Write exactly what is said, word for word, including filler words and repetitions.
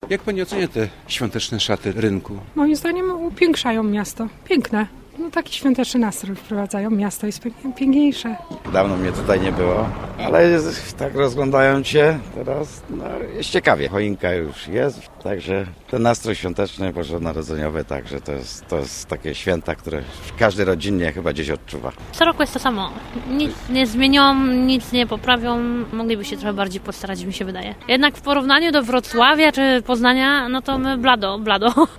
Jak pani ocenia te świąteczne szaty rynku? Moim zdaniem upiększają miasto. Piękne. No taki świąteczny nastrój wprowadzają. Miasto jest piękniejsze. Dawno mnie tutaj nie było, ale jest, tak rozglądając się teraz, no jest ciekawie. Choinka już jest, także ten nastrój świąteczny, bożonarodzeniowy, także to jest, to jest takie święta, które każdy rodzinnie chyba gdzieś odczuwa. Co roku jest to samo. Nic nie zmienią, nic nie poprawią. Mogliby się trochę bardziej postarać, mi się wydaje. Jednak w porównaniu do Wrocławia czy Poznania, no to my blado, blado.